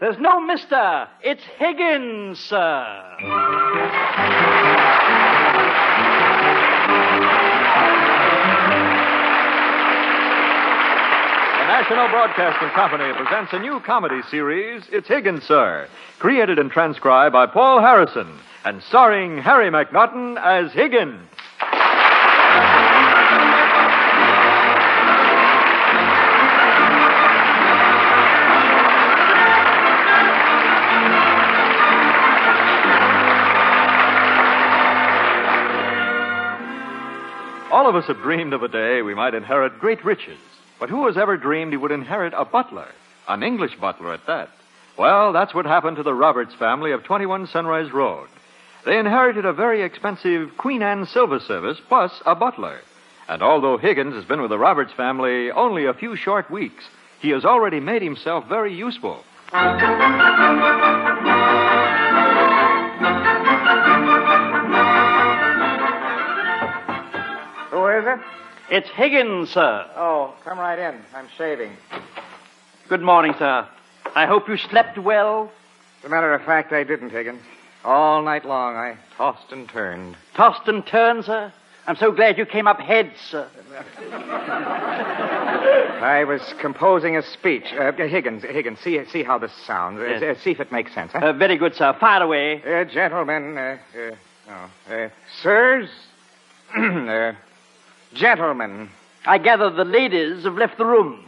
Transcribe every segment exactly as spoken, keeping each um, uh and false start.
There's no mister. It's Higgins, sir. The National Broadcasting Company presents a new comedy series, It's Higgins, Sir, created and transcribed by Paul Harrison, and starring Harry McNaughton as Higgins. All of us have dreamed of a day we might inherit great riches. But who has ever dreamed he would inherit a butler? An English butler at that. Well, that's what happened to the Roberts family of twenty-one Sunrise Road. They inherited a very expensive Queen Anne silver service plus a butler. And although Higgins has been with the Roberts family only a few short weeks, he has already made himself very useful. Who is it? It's Higgins, sir. Oh, come right in. I'm shaving. Good morning, sir. I hope you slept well. As a matter of fact, I didn't, Higgins. All night long, I tossed and turned. Tossed and turned, sir? I'm so glad you came up heads, sir. I was composing a speech. Uh, Higgins, Higgins, see see how this sounds. Uh, Yes. uh, see if it makes sense, huh? Uh, very good, sir. Fire away. Uh, gentlemen, uh, uh, no, uh, sirs, uh, gentlemen, I gather the ladies have left the room.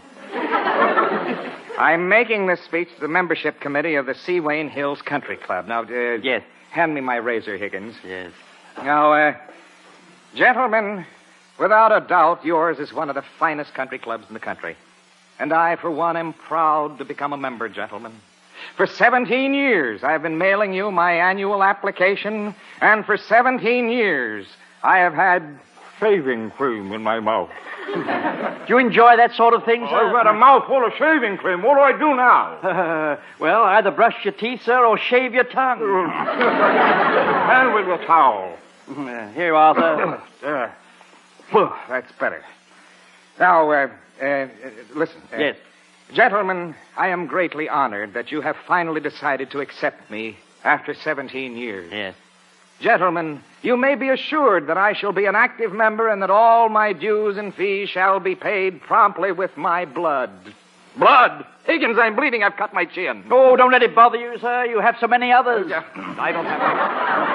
I'm making this speech to the membership committee of the Seawain Hills Country Club. Now, uh, Yes. hand me my razor, Higgins. Yes. Now, uh, gentlemen, without a doubt, yours is one of the finest country clubs in the country. And I, for one, am proud to become a member, gentlemen. For seventeen years, I've been mailing you my annual application, and for seventeen years, I have had shaving cream in my mouth. Do you enjoy that sort of thing, sir? I've got a mouthful of shaving cream. What do I do now? Uh, well, either brush your teeth, sir, or shave your tongue. Hand with your towel. Uh, here you are, sir. Uh, whew, that's better. Now, uh, uh, listen. Uh, Yes. Gentlemen, I am greatly honored that you have finally decided to accept me after seventeen years. Yes. Gentlemen, you may be assured that I shall be an active member and that all my dues and fees shall be paid promptly with my blood. Blood? Higgins, I'm bleeding. I've cut my chin. Oh, don't let it bother you, sir. You have so many others. I don't have any...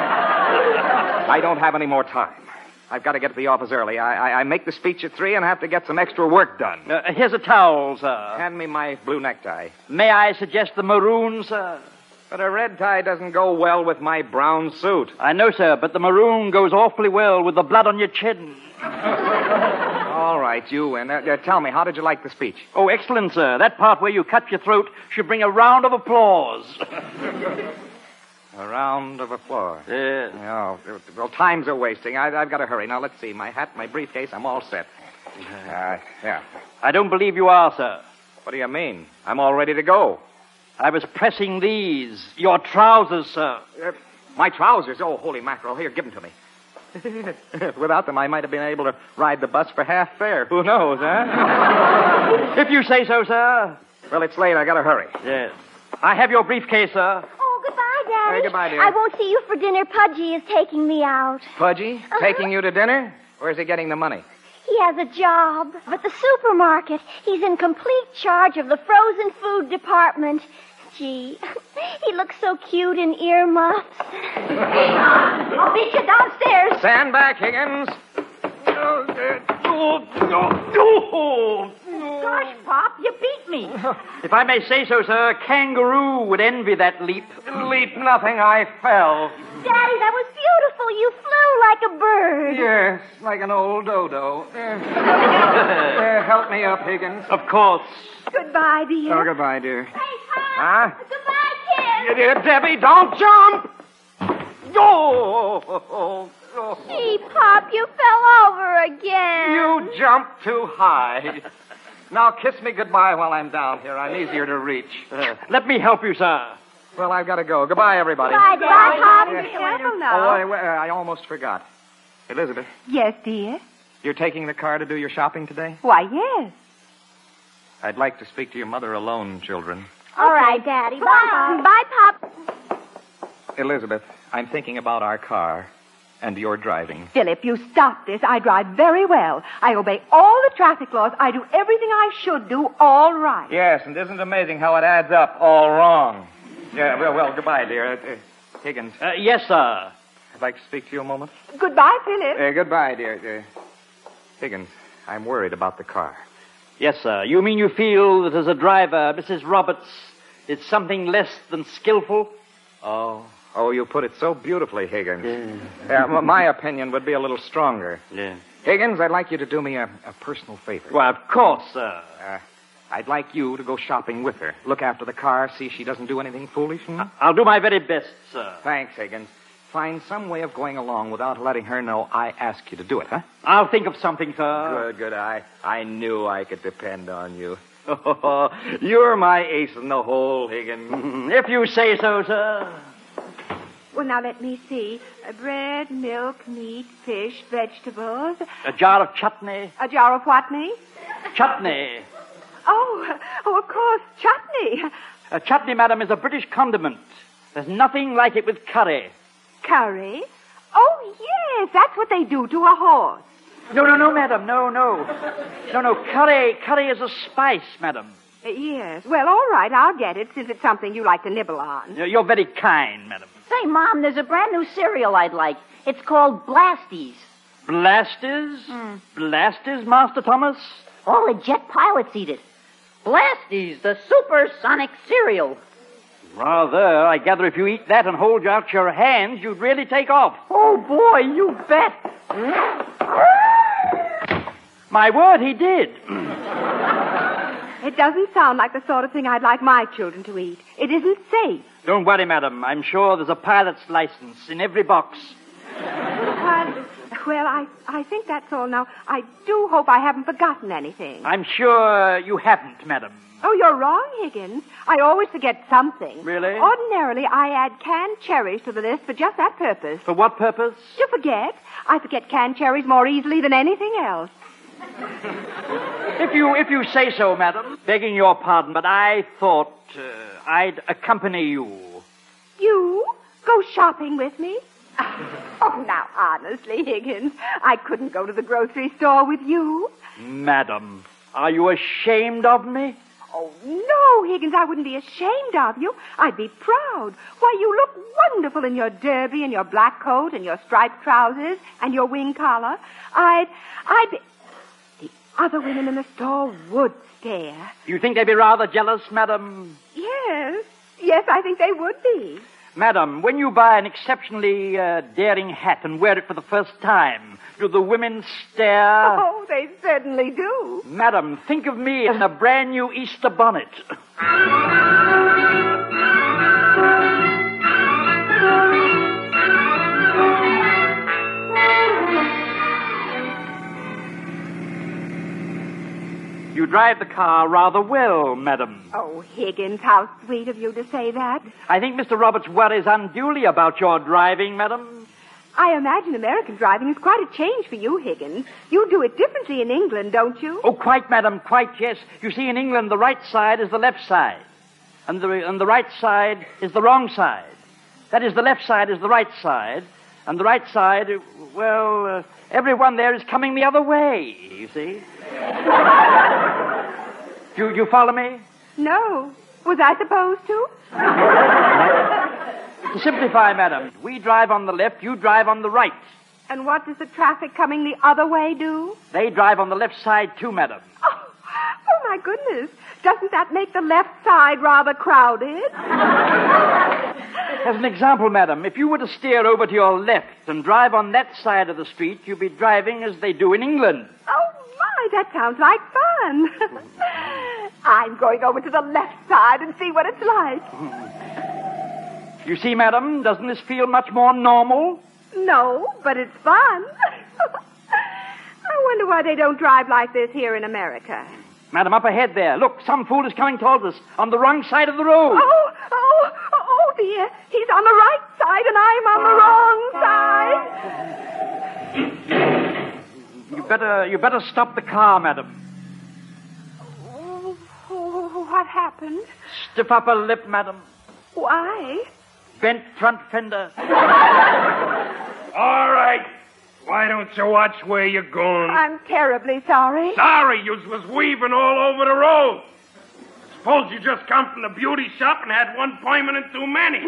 I don't have any more time. I've got to get to the office early. I, I, I make the speech at three and have to get some extra work done. Uh, here's a towel, sir. Hand me my blue necktie. May I suggest the maroon, sir? But a red tie doesn't go well with my brown suit. I know, sir, but the maroon goes awfully well with the blood on your chin. All right, you win. Uh, uh, tell me, how did you like the speech? Oh, excellent, sir. That part where you cut your throat should bring a round of applause. A round of applause. Yes. Oh, well, times are wasting. I, I've got to hurry. Now, let's see. My hat, my briefcase, I'm all set. Uh, yeah. I don't believe you are, sir. What do you mean? I'm all ready to go. I was pressing these. Your trousers, sir. Uh, my trousers? Oh, holy mackerel. Here, give them to me. Without them, I might have been able to ride the bus for half fare. Who knows, huh? If you say so, sir. Well, it's late. I got to hurry. Yes. I have your briefcase, sir. Oh, goodbye, Daddy. Hey, goodbye, dear. I won't see you for dinner. Pudgy is taking me out. Pudgy? Uh-huh. Taking you to dinner? Where's he getting the money? He has a job at the supermarket. He's in complete charge of the frozen food department. Gee, he looks so cute in earmuffs. I'll meet you downstairs. Stand back, Higgins. Gosh, Pop, you beat me. If I may say so, sir, a kangaroo would envy that leap. Leap nothing, I fell. Daddy, that was beautiful. You flew like a bird. Yes, like an old dodo. Uh, uh, help me up, Higgins. Of course. Goodbye, dear. Oh, goodbye, dear. Hey, Pop. Huh? Goodbye, kid. Dear Debbie, don't jump! Oh, Gee, Pop, you fell over again. you jumped too high. Now kiss me goodbye while I'm down here. I'm easier to reach. Uh, let me help you, sir. Well, I've got to go. Goodbye, everybody. Bye, Dad. Pop. Yeah. Be careful Oh, now. I, I almost forgot. Elizabeth, Yes, dear. you're taking the car to do your shopping today? Why, yes. I'd like to speak to your mother alone, children. All right, Daddy. Bye. Bye, Pop. Elizabeth, I'm thinking about our car and your driving. Philip, you stop this. I drive very well. I obey all the traffic laws. I do everything I should do all right. Yes, and isn't it amazing how it adds up all wrong? Yeah, well, well, goodbye, dear. Uh, uh, Higgins. Uh, yes, sir. I'd like to speak to you a moment. Goodbye, Philip. Uh, goodbye, dear. Uh, Higgins, I'm worried about the car. Yes, sir. You mean you feel that as a driver, Missus Roberts is something less than skillful? Oh. Oh, you put it so beautifully, Higgins. Yeah. Uh, my opinion would be a little stronger. Yeah. Higgins, I'd like you to do me a, a personal favor. Why, of course, sir. Uh, I'd like you to go shopping with her. Look after the car, see she doesn't do anything foolish. Hmm? I'll do my very best, sir. Thanks, Higgins. Find some way of going along without letting her know I asked you to do it, huh? I'll think of something, sir. Good, good. I, I knew I could depend on you. You're my ace in the hole, Higgins. If you say so, sir. Well, now let me see. Uh, bread, milk, meat, fish, vegetables. A jar of chutney. A jar of what, me? Chutney. Oh, oh, of course, chutney. A chutney, madam, is a British condiment. There's nothing like it with curry. Curry? Oh, yes, that's what they do to a horse. No, no, no, madam, no, no. No, no, curry, curry is a spice, madam. Uh, yes. Well, all right, I'll get it, since it's something you like to nibble on. You're very kind, madam. Say, Mom, there's a brand new cereal I'd like. It's called Blasties. Blasters? Mm. Blasters, Master Thomas? All the jet pilots eat it. Blasties, the supersonic cereal. Rather. I gather if you eat that and hold out your hands, you'd really take off. Oh, boy, you bet. My word, he did. It doesn't sound like the sort of thing I'd like my children to eat. It isn't safe. Don't worry, madam. I'm sure there's a pilot's license in every box. Well, well, I, I think that's all now. I do hope I haven't forgotten anything. I'm sure you haven't, madam. Oh, you're wrong, Higgins. I always forget something. Really? Ordinarily, I add canned cherries to the list for just that purpose. For what purpose? To forget. I forget canned cherries more easily than anything else. If you if you say so, madam. Begging your pardon, but I thought uh, I'd accompany you. You? Go shopping with me? Oh, now, honestly, Higgins, I couldn't go to the grocery store with you. Madam, are you ashamed of me? Oh, no, Higgins, I wouldn't be ashamed of you. I'd be proud. Why, you look wonderful in your derby and your black coat and your striped trousers and your wing collar. I'd, I'd be... The other women in the store would stare. You think they'd be rather jealous, madam? Yes, yes, I think they would be. Madam, when you buy an exceptionally uh, daring hat and wear it for the first time, do the women stare? Oh, they certainly do. Madam, think of me in a brand new Easter bonnet. You drive the car rather well, madam. Oh, Higgins, how sweet of you to say that. I think Mister Roberts worries unduly about your driving, madam. I imagine American driving is quite a change for you, Higgins. You do it differently in England, don't you? Oh, quite, madam, quite, yes. You see, in England, the right side is the left side. And the, and the right side is the wrong side. That is, the left side is the right side. And the right side, well, uh, everyone there is coming the other way, you see. You, you follow me? No. Was I supposed to? To simplify, madam, we drive on the left, you drive on the right. And what does the traffic coming the other way do? They drive on the left side, too, madam. Oh, oh my goodness. Doesn't that make the left side rather crowded? As an example, madam, if you were to steer over to your left and drive on that side of the street, you'd be driving as they do in England. Oh, my, that sounds like fun. I'm going over to the left side and see what it's like. You see, madam, doesn't this feel much more normal? No, but it's fun. I wonder why they don't drive like this here in America. Madam, up ahead there. Look, some fool is coming towards us on the wrong side of the road. Oh, oh, oh, dear. He's on the right side and I'm on the wrong side. You better, you better stop the car, madam. Oh, oh, what happened? Stiff upper lip, madam. Why? Bent front fender. All right. Why don't you watch where you're going? I'm terribly sorry. Sorry, you was weaving all over the road. Suppose you just come from the beauty shop and had one permanent too many.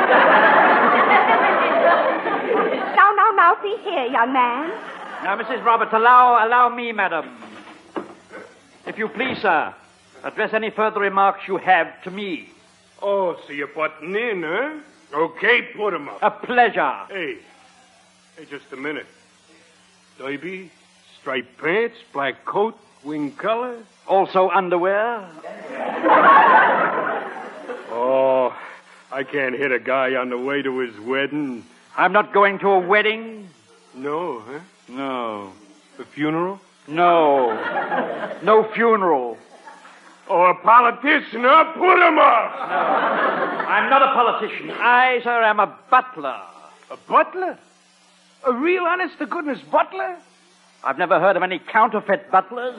Now, now, now, see here, young man. Now, Missus Roberts, allow, allow me, madam. If you please, sir, address any further remarks you have to me. Oh, so you're butting in, huh? Okay, put 'em up. A pleasure. Hey, hey, just a minute. Derby, striped pants, black coat, wing color. Also underwear. Oh, I can't hit a guy on the way to his wedding. I'm not going to a wedding. No, huh? No. A funeral? No. No funeral. Oh, a politician, huh? Put 'em up! I'm not a politician. I, sir, am a butler. A butler? A real honest-to-goodness butler? I've never heard of any counterfeit butlers.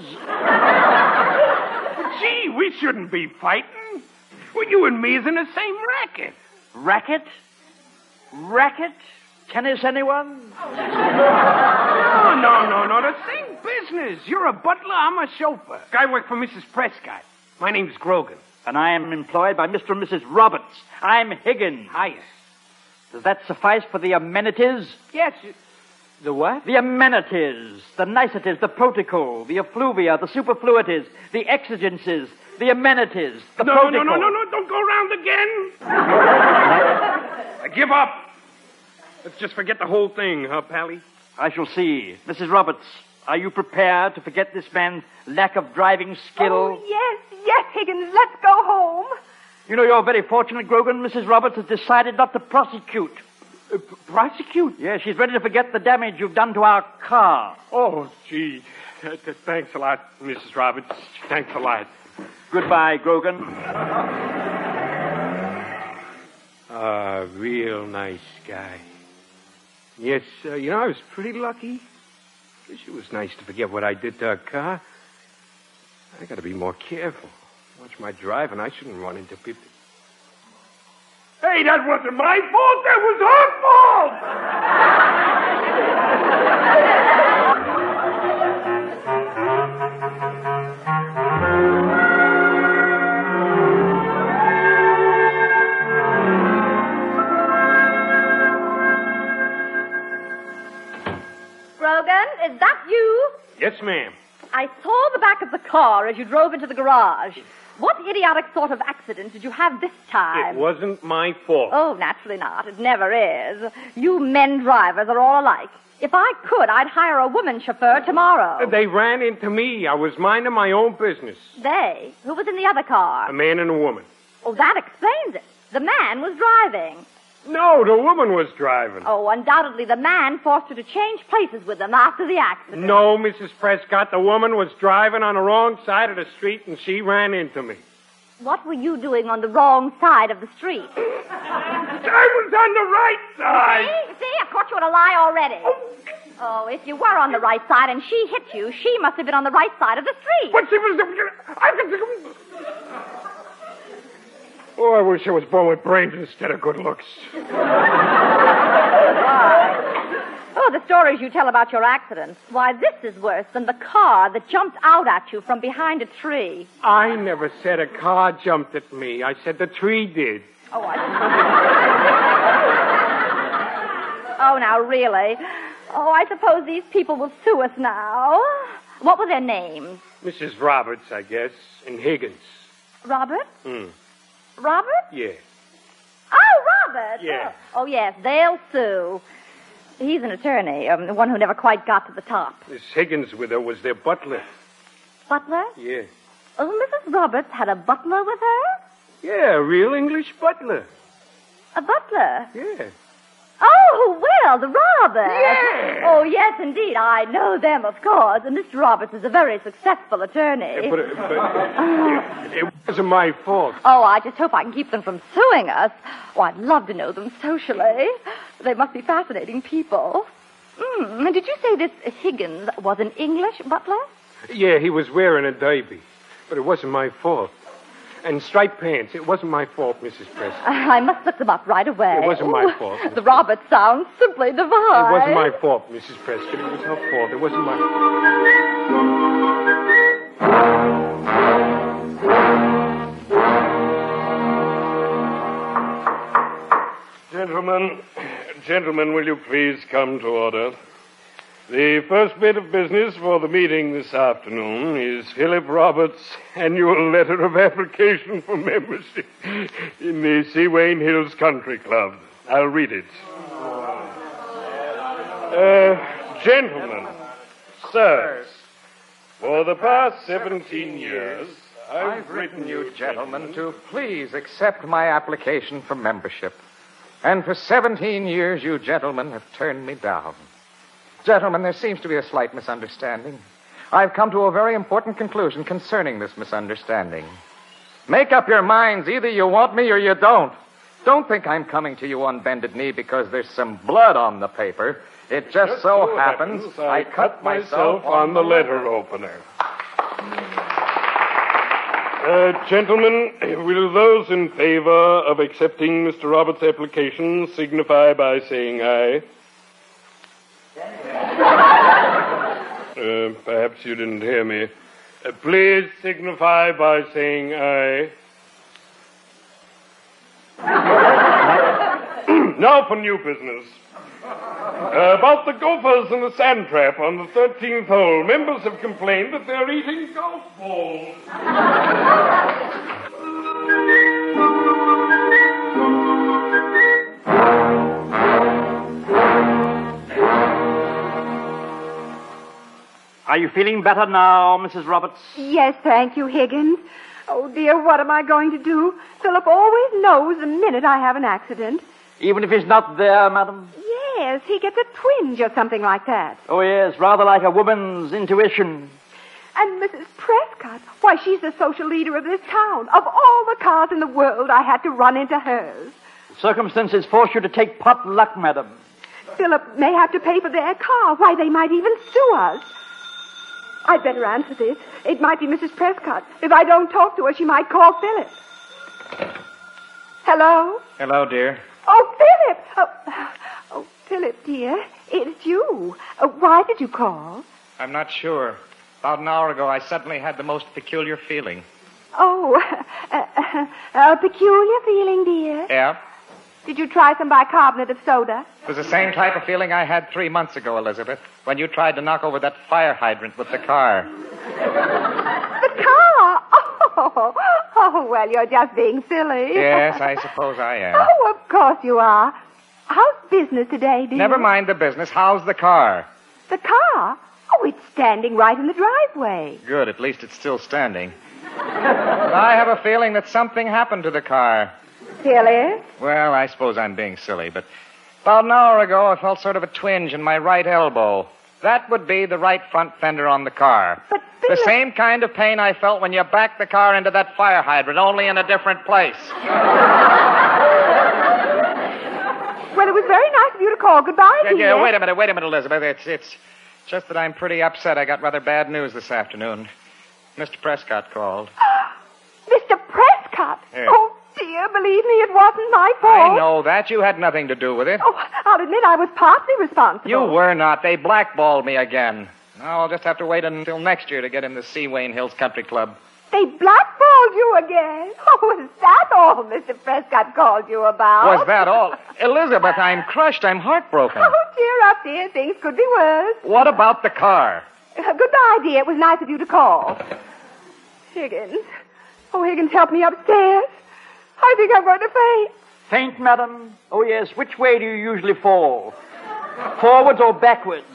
Gee, we shouldn't be fighting. Well, you and me is in the same racket. Racket? Racket? Tennis, anyone? No, no, no, no. The same business. You're a butler, I'm a chauffeur. I work for Missus Prescott. My name's Grogan. And I am employed by Mister and Missus Roberts. I'm Higgins. Hiya. Does that suffice for the amenities? Yes. The what? The amenities, the niceties, the protocol, the effluvia, the superfluities, the exigencies, the amenities, the no, protocol. No, no, no, no, don't go round again. I give up. Let's just forget the whole thing, huh, Pally? I shall see. Missus Roberts, are you prepared to forget this man's lack of driving skill? Oh, yes, yes, Higgins, let's go home. You know, you're very fortunate, Grogan. Missus Roberts has decided not to prosecute. Uh, p- prosecute? Yes, she's ready to forget the damage you've done to our car. Oh, gee. Th- th- thanks a lot, Missus Roberts. Thanks a lot. Goodbye, Grogan. Ah, uh, real nice guy. Yes, uh, you know, I was pretty lucky. Guess it was nice to forget what I did to her car. I gotta be more careful. Watch my driving. I shouldn't run into people. Hey, that wasn't my fault. That was her fault. Grogan, is that you? Yes, ma'am. I saw the back of the car as you drove into the garage. What idiotic sort of accident did you have this time? It wasn't my fault. Oh, naturally not. It never is. You men drivers are all alike. If I could, I'd hire a woman chauffeur tomorrow. They ran into me. I was minding my own business. They? Who was in the other car? A man and a woman. Oh, that explains it. The man was driving. No, the woman was driving. Oh, undoubtedly the man forced her to change places with them after the accident. No, Missus Prescott, the woman was driving on the wrong side of the street and she ran into me. What were you doing on the wrong side of the street? I was on the right side. See? See? I've caught you in a lie already. Oh, if you were on the right side and she hit you, she must have been on the right side of the street. But she was... I could... Oh, I wish I was born with brains instead of good looks. Oh, the stories you tell about your accidents. Why, this is worse than the car that jumped out at you from behind a tree. I never said a car jumped at me. I said the tree did. Oh, I... Oh, now, really? Oh, I suppose these people will sue us now. What were their names? Missus Roberts, I guess, and Higgins. Robert? Hmm. Robert? Yeah. Oh, Robert! Yeah. Oh, oh, yes, they'll sue. He's an attorney, um, the one who never quite got to the top. Miss Higgins with her was their butler. Butler? Yeah. Oh, Missus Roberts had a butler with her? Yeah, a real English butler. A butler? Yeah. Oh, well, the Roberts. Yeah. Oh, yes, indeed. I know them, of course. And Mister Roberts is a very successful attorney. Yeah, but, uh, but it, it wasn't my fault. Oh, I just hope I can keep them from suing us. Oh, I'd love to know them socially. They must be fascinating people. Mm, did you say this Higgins was an English butler? Yeah, he was wearing a derby. But it wasn't my fault. And striped pants. It wasn't my fault, Missus Prescott. I must look them up right away. It wasn't my Ooh, fault. The Roberts sound simply divine. It wasn't my fault, Missus Prescott. It was her fault. It wasn't my... Gentlemen, gentlemen, will you please come to order? The first bit of business for the meeting this afternoon is Philip Roberts' annual letter of application for membership in the Seawain Hills Country Club. I'll read it. Uh, gentlemen, sirs, for the past seventeen years, I've, I've written you, gentlemen, to please accept my application for membership. And for seventeen years, you gentlemen have turned me down. Gentlemen, there seems to be a slight misunderstanding. I've come to a very important conclusion concerning this misunderstanding. Make up your minds. Either you want me or you don't. Don't think I'm coming to you on bended knee because there's some blood on the paper. It just, just so, so happens, happens I, I cut myself on, on the letter opener. Uh, gentlemen, will those in favor of accepting Mister Roberts' application signify by saying aye? Uh, perhaps you didn't hear me. Uh, please signify by saying aye. Now for new business. Uh, about the gophers and the sand trap on the thirteenth hole. Members have complained that they're eating golf balls. Are you feeling better now, Missus Roberts? Yes, thank you, Higgins. Oh, dear, what am I going to do? Philip always knows the minute I have an accident. Even if he's not there, madam? Yes, he gets a twinge or something like that. Oh, yes, rather like a woman's intuition. And Missus Prescott, why, she's the social leader of this town. Of all the cars in the world, I had to run into hers. Circumstances force you to take pot luck, madam. Philip may have to pay for their car. Why, they might even sue us. I'd better answer this. It might be Missus Prescott. If I don't talk to her, she might call Philip. Hello? Hello, dear. Oh, Philip! Oh, oh Philip, dear, it's you. Uh, why did you call? I'm not sure. About an hour ago, I suddenly had the most peculiar feeling. Oh, uh, uh, a peculiar feeling, dear? Yeah. Did you try some bicarbonate of soda? It was the same type of feeling I had three months ago, Elizabeth, when you tried to knock over that fire hydrant with the car. The car? Oh, oh, well, you're just being silly. Yes, I suppose I am. Oh, of course you are. How's business today, dear? Never mind the business. How's the car? The car? Oh, it's standing right in the driveway. Good. At least it's still standing. I have a feeling that something happened to the car. Silly? Well, I suppose I'm being silly, but about an hour ago I felt sort of a twinge in my right elbow. That would be the right front fender on the car. But the same kind of pain I felt when you backed the car into that fire hydrant, only in a different place. Well, it was very nice of you to call. Goodbye, yeah, dear. yeah, wait a minute, wait a minute, Elizabeth. It's, it's just that I'm pretty upset. I got rather bad news this afternoon. Mister Prescott called. Mister Prescott? Yes. Oh, dear, believe me, it wasn't my fault. I know that. You had nothing to do with it. Oh, I'll admit I was partly responsible. You were not. They blackballed me again. Now I'll just have to wait until next year to get in the Seawain Hills Country Club. They blackballed you again? Oh, was that all Mister Prescott called you about? Was that all? Elizabeth, I'm crushed. I'm heartbroken. Oh, cheer up, dear. Things could be worse. What about the car? Uh, goodbye, dear. It was nice of you to call. Higgins. Oh, Higgins, help me upstairs. I think I'm going to faint. Faint, madam? Oh, yes. Which way do you usually fall? Forwards or backwards?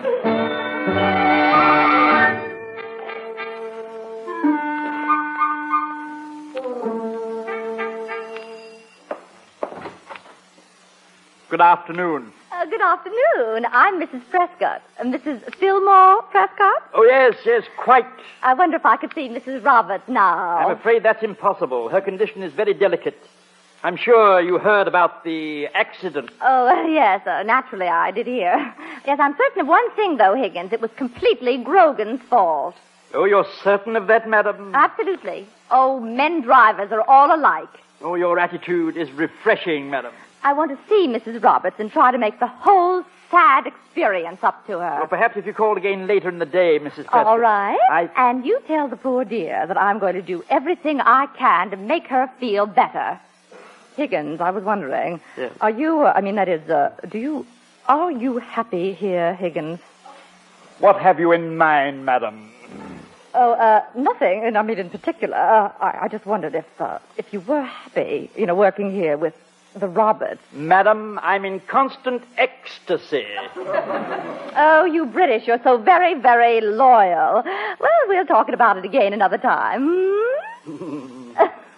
Good afternoon. Uh, good afternoon. I'm Missus Prescott. Uh, Missus Fillmore Prescott? Oh, yes, yes, quite. I wonder if I could see Missus Roberts now. I'm afraid that's impossible. Her condition is very delicate. I'm sure you heard about the accident. Oh, uh, yes, uh, naturally I did hear. Yes, I'm certain of one thing, though, Higgins. It was completely Grogan's fault. Oh, you're certain of that, madam? Absolutely. Oh, men drivers are all alike. Oh, your attitude is refreshing, madam. I want to see Missus Roberts and try to make the whole sad experience up to her. Well, perhaps if you called again later in the day, Missus Prescott. All right. I... And you tell the poor dear that I'm going to do everything I can to make her feel better. Higgins, I was wondering. Yes. Are you, uh, I mean, that is, uh, do you, are you happy here, Higgins? What have you in mind, madam? Oh, uh, nothing, and I mean in particular. Uh, I, I just wondered if, uh, if you were happy, you know, working here with the Roberts. Madam, I'm in constant ecstasy. Oh, you British, you're so very, very loyal. Well, we'll talk about it again another time. Hmm?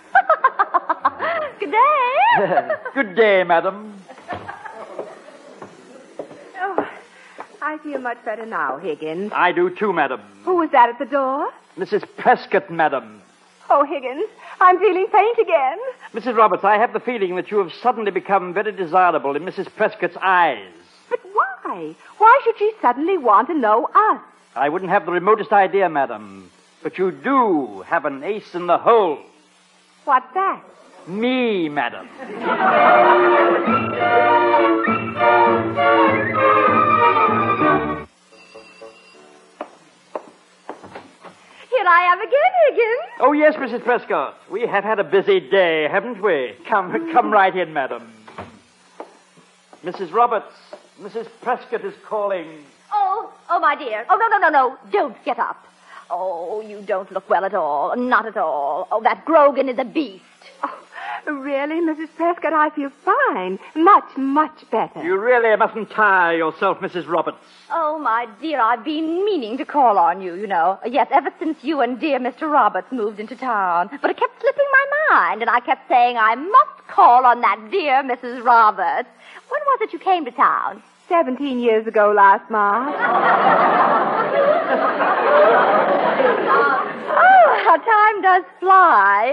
Good day. Good day, madam. Oh, I feel much better now, Higgins. I do too, madam. Who was that at the door? Missus Prescott, madam. Oh, Higgins, I'm feeling faint again. Missus Roberts, I have the feeling that you have suddenly become very desirable in Missus Prescott's eyes. But why? Why should she suddenly want to know us? I wouldn't have the remotest idea, madam. But you do have an ace in the hole. What's that? Me, madam. Here I am again, Higgins. Oh, yes, Missus Prescott. We have had a busy day, haven't we? Come, come right in, madam. Missus Roberts, Missus Prescott is calling. Oh, oh, my dear. Oh, no, no, no, no. Don't get up. Oh, you don't look well at all. Not at all. Oh, that Grogan is a beast. Oh, really, Missus Prescott, I feel fine. Much, much better. You really mustn't tire yourself, Missus Roberts. Oh, my dear, I've been meaning to call on you, you know. Yes, ever since you and dear Mister Roberts moved into town. But it kept slipping my mind, and I kept saying I must call on that dear Missus Roberts. When was it you came to town? Seventeen years ago last March. Oh, how time does fly.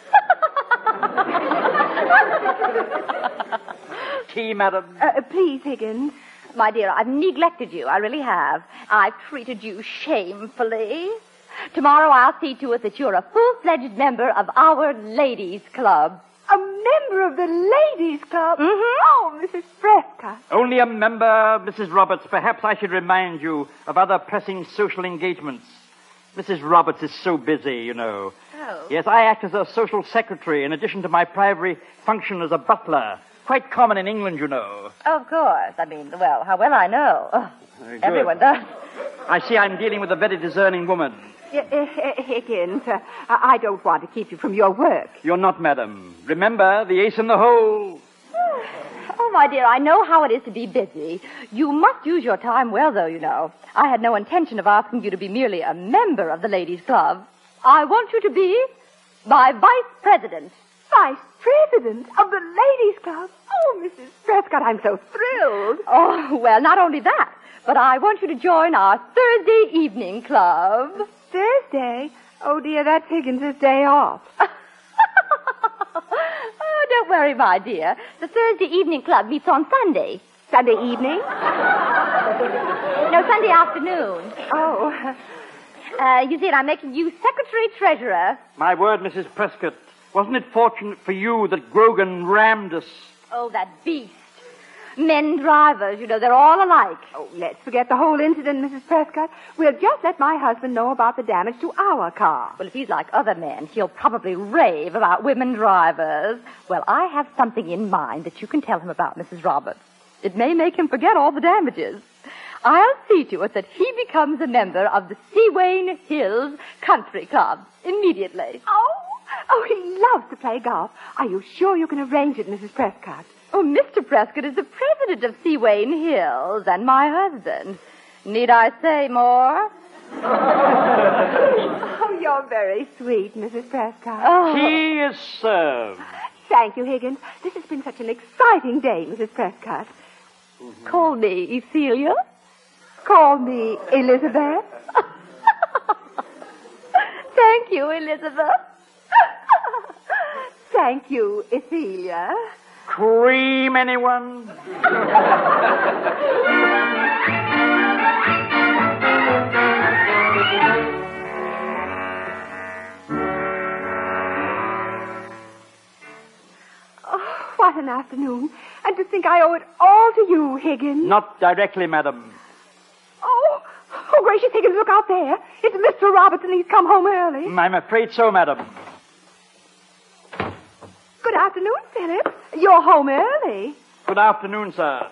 Tea, madam. Uh, please, Higgins. My dear, I've neglected you. I really have. I've treated you shamefully. Tomorrow I'll see to it that you're a full-fledged member of our ladies' club. A member of the ladies' club? Mm-hmm. Oh, Missus Prescott. Only a member, Missus Roberts. Perhaps I should remind you of other pressing social engagements. Missus Roberts is so busy, you know. Oh. Yes, I act as a social secretary in addition to my primary function as a butler. Quite common in England, you know. Of course. I mean, well, how well I know. Oh, Very good. everyone does. I see I'm dealing with a very discerning woman. Uh, uh, Higgins, uh, I don't want to keep you from your work. You're not, madam. Remember, the ace in the hole. Oh, my dear, I know how it is to be busy. You must use your time well, though, you know. I had no intention of asking you to be merely a member of the ladies' club. I want you to be my vice president. Vice president of the ladies' club? Oh, Missus Prescott, I'm so thrilled. Oh, well, not only that, but I want you to join our Thursday evening club. Thursday? Oh, dear, that's Higgins' day off. Oh, don't worry, my dear. The Thursday evening club meets on Sunday. Sunday evening? No, Sunday afternoon. Oh. Uh, you see, I'm making you secretary-treasurer. My word, Missus Prescott. Wasn't it fortunate for you that Grogan rammed us? Oh, that beast. Men drivers, you know, they're all alike. Oh, let's forget the whole incident, Missus Prescott. We'll just let my husband know about the damage to our car. Well, if he's like other men, he'll probably rave about women drivers. Well, I have something in mind that you can tell him about, Missus Roberts. It may make him forget all the damages. I'll see to it that he becomes a member of the Seawain Hills Country Club immediately. Oh, oh, he loves to play golf. Are you sure you can arrange it, Missus Prescott? Oh, Mister Prescott is the president of Seawain Hills and my husband. Need I say more? Oh, you're very sweet, Missus Prescott. Oh. Tea is served. Thank you, Higgins. This has been such an exciting day, Missus Prescott. Mm-hmm. Call me Ophelia. Call me Elizabeth. Thank you, Elizabeth. Thank you, Ophelia. Cream, anyone? What an afternoon. And to think I owe it all to you, Higgins. Not directly, madam. Oh, oh, gracious, Higgins, look out there. It's Mister Roberts, and he's come home early. I'm afraid so, madam. Good afternoon, Philip. You're home early. Good afternoon, sir.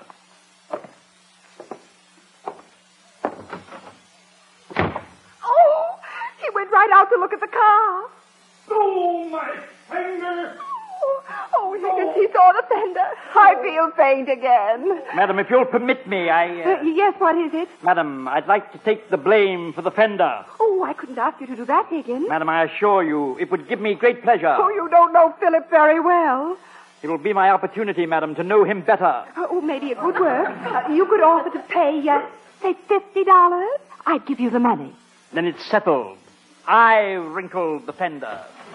Oh, he went right out to look at the car. Oh, my finger! Oh, oh Higgins, he saw the fender. I feel faint again. Madam, if you'll permit me, I... Uh... Uh, yes, what is it? Madam, I'd like to take the blame for the fender. Oh, I couldn't ask you to do that, Higgins. Madam, I assure you, it would give me great pleasure. Oh, you don't know Philip very well. It will be my opportunity, madam, to know him better. Oh, maybe it would work. Uh, you could offer to pay, uh, say, fifty dollars. I'd give you the money. Then it's settled. I wrinkled the fender.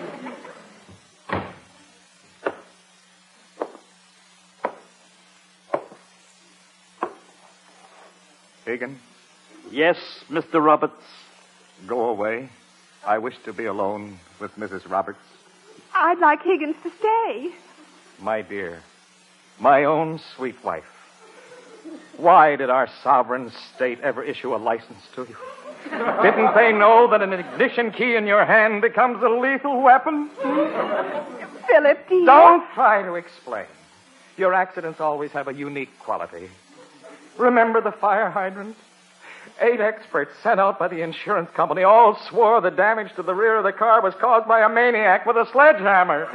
Higgins, Yes, Mister Roberts. go away. I wish to be alone with Missus Roberts. I'd like Higgins to stay. My dear, my own sweet wife, why did our sovereign state ever issue a license to you? Didn't they know that an ignition key in your hand becomes a lethal weapon? Philip, dear. Don't try to explain. Your accidents always have a unique quality. Remember the fire hydrant? Eight experts sent out by the insurance company all swore the damage to the rear of the car was caused by a maniac with a sledgehammer.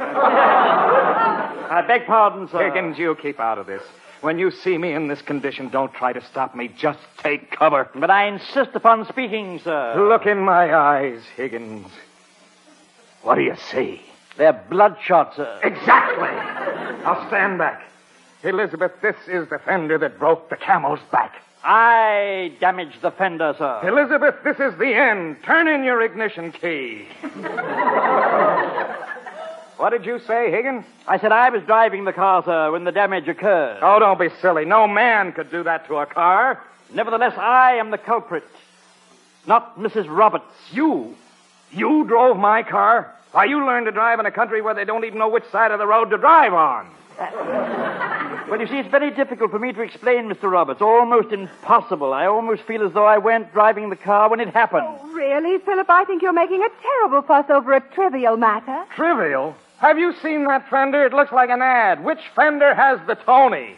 I beg pardon, sir. Higgins, you keep out of this. When you see me in this condition, don't try to stop me. Just take cover. But I insist upon speaking, sir. Look in my eyes, Higgins. What do you see? They're bloodshot, sir. Exactly. Now stand back. Elizabeth, this is the fender that broke the camel's back. I damaged the fender, sir. Elizabeth, this is the end. Turn in your ignition key. What did you say, Higgins? I said I was driving the car, sir, when the damage occurred. Oh, don't be silly. No man could do that to a car. Nevertheless, I am the culprit, not Missus Roberts. You? You drove my car? Why, you learned to drive in a country where they don't even know which side of the road to drive on. Well, you see, it's very difficult for me to explain, Mister Roberts. Almost impossible. I almost feel as though I weren't driving the car when it happened. Oh, really, Philip? I think you're making a terrible fuss over a trivial matter. Trivial? Have you seen that fender? It looks like an ad. Which fender has the Tony?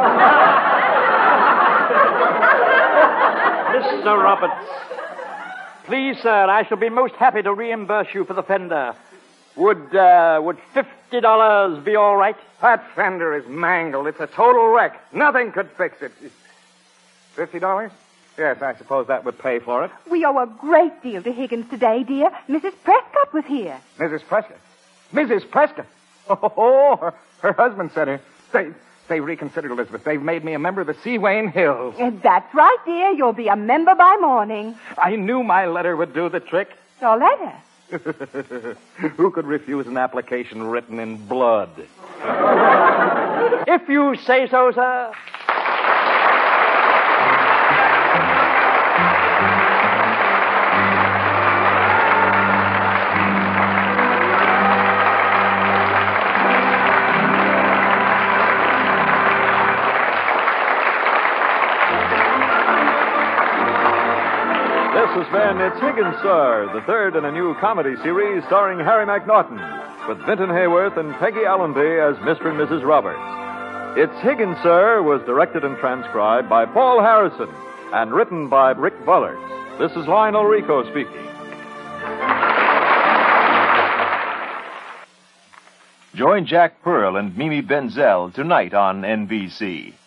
Mister Roberts, please, sir, I shall be most happy to reimburse you for the fender. Would, uh, would fifty dollars be all right? That fender is mangled. It's a total wreck. Nothing could fix it. Fifty dollars? Yes, I suppose that would pay for it. We owe a great deal to Higgins today, dear. Missus Prescott was here. Missus Prescott? Missus Prescott? Oh, her, her husband sent her. They, they reconsidered, Elizabeth. They've made me a member of the Seawain Hills. And that's right, dear. You'll be a member by morning. I knew my letter would do the trick. Your letter? Who could refuse an application written in blood? If you say so, sir. This has been It's Higgins, Sir, the third in a new comedy series starring Harry McNaughton, with Vinton Hayworth and Peggy Allenby as Mister and Missus Roberts. It's Higgins, Sir was directed and transcribed by Paul Harrison and written by Rick Bullard. This is Lionel Rico speaking. Join Jack Pearl and Mimi Benzel tonight on N B C.